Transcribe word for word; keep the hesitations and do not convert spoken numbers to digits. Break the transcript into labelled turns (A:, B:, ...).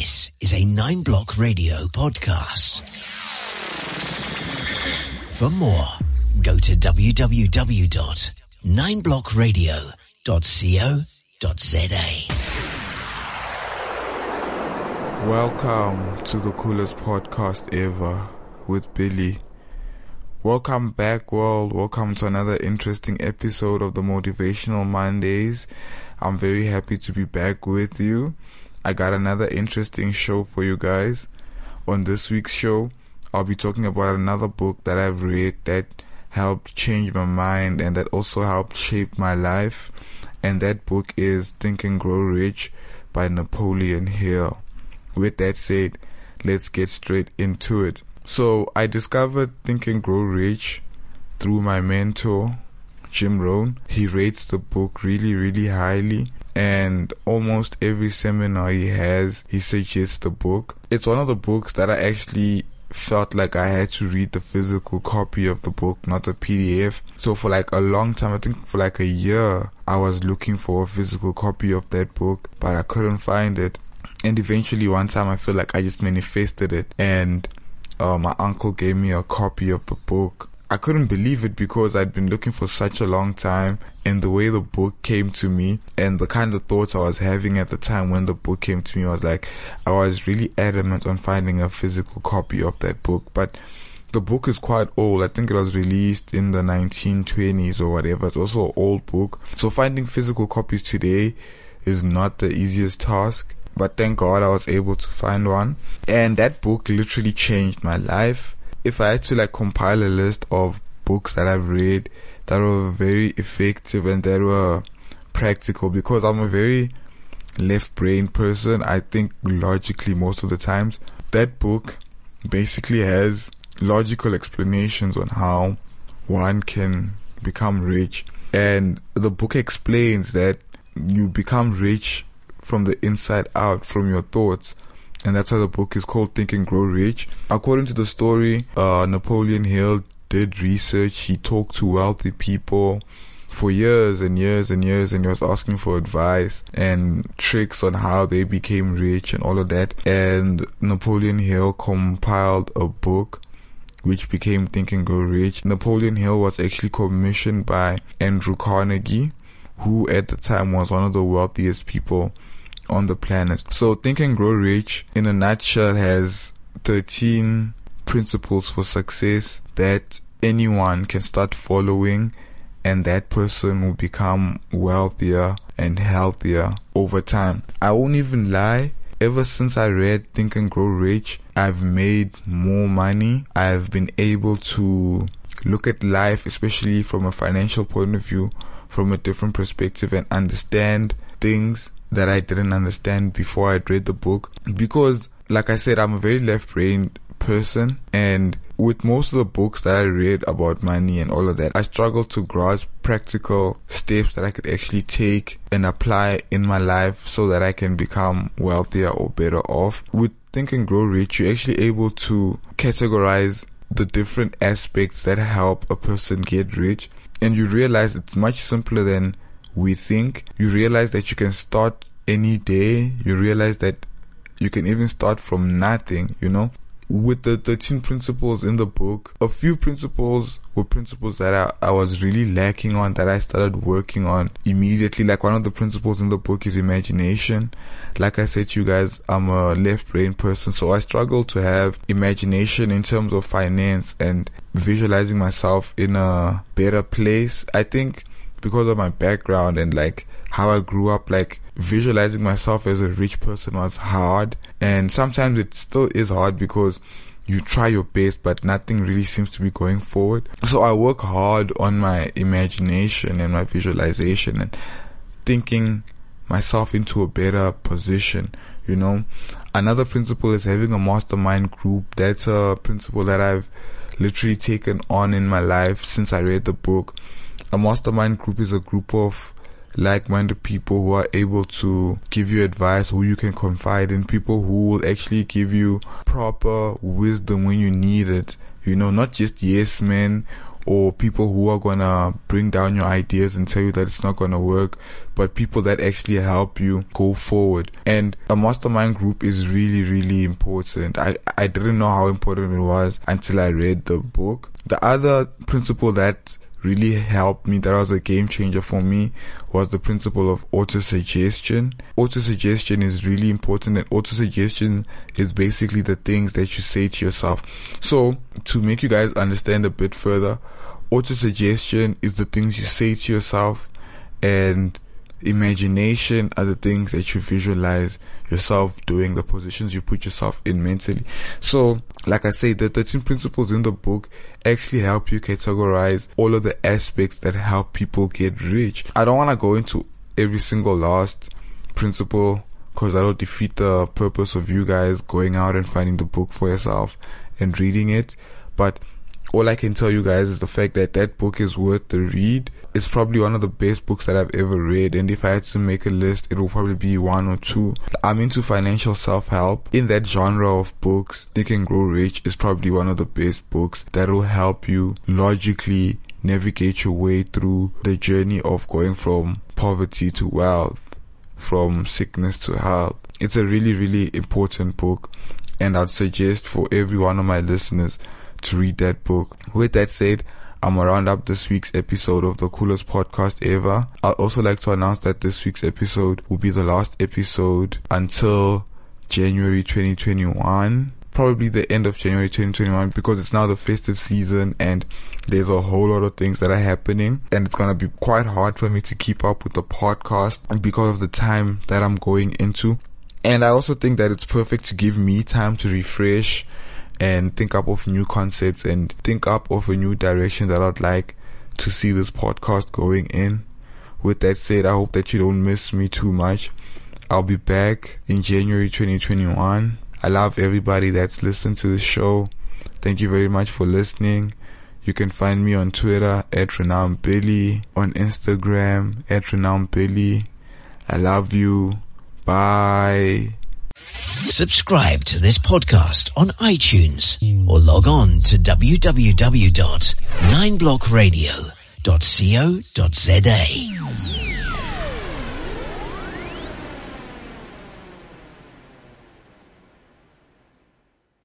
A: This is a Nine Block Radio podcast. For more, go to w w w dot nine block radio dot co dot z a.
B: Welcome to the coolest podcast ever with Billy. Welcome back, world. Welcome to another interesting episode of the Motivational Mondays. I'm very happy to be back with you. I got another interesting show for you guys. On this week's show, I'll be talking about another book that I've read that helped change my mind and that also helped shape my life. And that book is Think and Grow Rich by Napoleon Hill. With that said, let's get straight into it. So I discovered Think and Grow Rich through my mentor, Jim Rohn. He rates the book really, really highly. And almost every seminar he has, he suggests the book. It's one of the books that I actually felt like I had to read the physical copy of the book, not the P D F. So for like a long time, I think for like a year, I was looking for a physical copy of that book, but I couldn't find it. And eventually one time I feel like I just manifested it, and uh, my uncle gave me a copy of the book. I couldn't believe it because I'd been looking for such a long time, and the way the book came to me and the kind of thoughts I was having at the time when the book came to me, I was like, I was really adamant on finding a physical copy of that book. But the book is quite old. I think it was released in the nineteen twenties or whatever. It's also an old book. So finding physical copies today is not the easiest task. But thank God I was able to find one. And that book literally changed my life. If I had to like compile a list of books that I've read that were very effective and that were practical, because I'm a very left-brain person, I think logically most of the times, that book basically has logical explanations on how one can become rich. And the book explains that you become rich from the inside out, from your thoughts. And that's why the book is called Think and Grow Rich. According to the story, uh, Napoleon Hill did research. He talked to wealthy people for years and years and years, and he was asking for advice and tricks on how they became rich and all of that. And Napoleon Hill compiled a book which became Think and Grow Rich. Napoleon Hill was actually commissioned by Andrew Carnegie, who at the time was one of the wealthiest people on the planet. So Think and Grow Rich, in a nutshell, has thirteen principles for success that anyone can start following, and that person will become wealthier and healthier over time. I won't even lie, ever since I read Think and Grow Rich, I've made more money. I've been able to look at life, especially from a financial point of view, from a different perspective, and understand things that I didn't understand before I'd read the book. Because, like I said, I'm a very left-brained person, and with most of the books that I read about money and all of that, I struggled to grasp practical steps that I could actually take and apply in my life so that I can become wealthier or better off. With Think and Grow Rich, you're actually able to categorize the different aspects that help a person get rich, and you realize it's much simpler than we think. You realize that you can start any day. You realize that you can even start from nothing, you know. With the thirteen principles in the book, a few principles were principles that I, I was really lacking on, that I started working on immediately. Like, one of the principles in the book is imagination. Like I said to you guys, I'm a left brain person, so I struggle to have imagination in terms of finance and visualizing myself in a better place. I think because of my background and like how I grew up, like visualizing myself as a rich person was hard, and sometimes it still is hard because you try your best but nothing really seems to be going forward. So I work hard on my imagination and my visualization and thinking myself into a better position, you know. Another principle is having a mastermind group. That's a principle that I've literally taken on in my life since I read the book. A mastermind group is a group of like-minded people who are able to give you advice, who you can confide in, people who will actually give you proper wisdom when you need it. You know, not just yes men or people who are gonna bring down your ideas and tell you that it's not gonna work, but people that actually help you go forward. And a mastermind group is really, really important. I, I didn't know how important it was until I read the book. The other principle that really helped me, that was a game changer for me, was the principle of autosuggestion. Autosuggestion is really important, and autosuggestion is basically the things that you say to yourself. So, to make you guys understand a bit further, autosuggestion is the things you say to yourself, and imagination are the things that you visualize yourself doing, the positions you put yourself in mentally. So, like I said, the thirteen principles in the book actually help you categorize all of the aspects that help people get rich. I don't want to go into every single last principle because that'll defeat the purpose of you guys going out and finding the book for yourself and reading it. But all I can tell you guys is the fact that that book is worth the read. It's probably one of the best books that I've ever read, and if I had to make a list, it will probably be one or two. I'm into financial self-help. In that genre of books, Think and Grow Rich is probably one of the best books that will help you logically navigate your way through the journey of going from poverty to wealth, from sickness to health. It's a really, really important book, and I'd suggest for every one of my listeners to read that book. With that said, I'm gonna round up this week's episode of the coolest podcast ever. I'd also like to announce that this week's episode will be the last episode until January twenty twenty-one. Probably the end of January twenty twenty-one, because it's now the festive season and there's a whole lot of things that are happening, and it's gonna be quite hard for me to keep up with the podcast because of the time that I'm going into. And I also think that it's perfect to give me time to refresh and think up of new concepts and think up of a new direction that I'd like to see this podcast going in. With that said, I hope that you don't miss me too much. I'll be back in January twenty twenty-one. I love everybody that's listened to the show. Thank you very much for listening. You can find me on Twitter at Renowned Billy, on Instagram at Renowned Billy. I love you. Bye.
A: Subscribe to this podcast on iTunes or log on to w w w dot nine block radio dot co dot za.